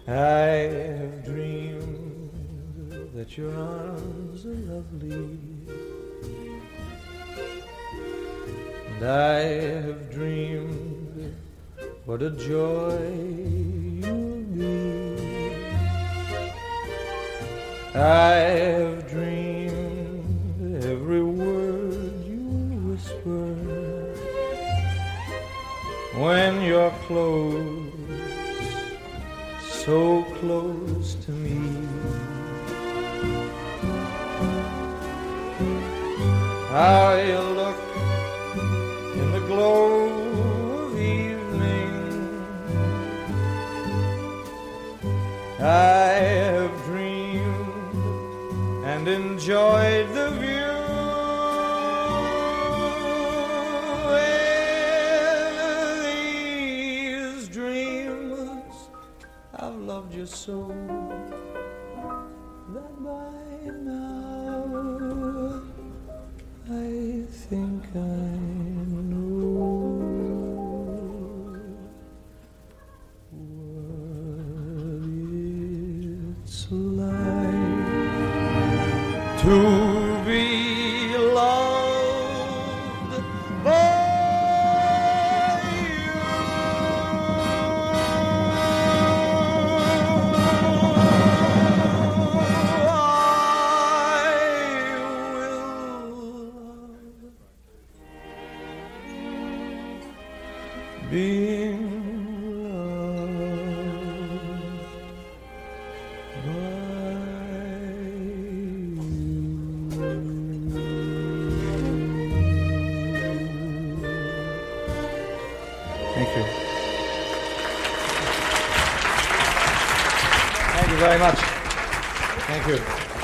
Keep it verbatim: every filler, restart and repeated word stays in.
I have dreamed that your arms are lovely, and I have dreamed what a joy you'll be. I have dreamed every word you whisper when you're close, so close to me. How you look in the glow of evening. I have dreamed and enjoyed the view. In these dreams I've loved you so that by now I think I know what it's like to be loved by you. Being loved by you. Thank you. Thank you very much. Thank you.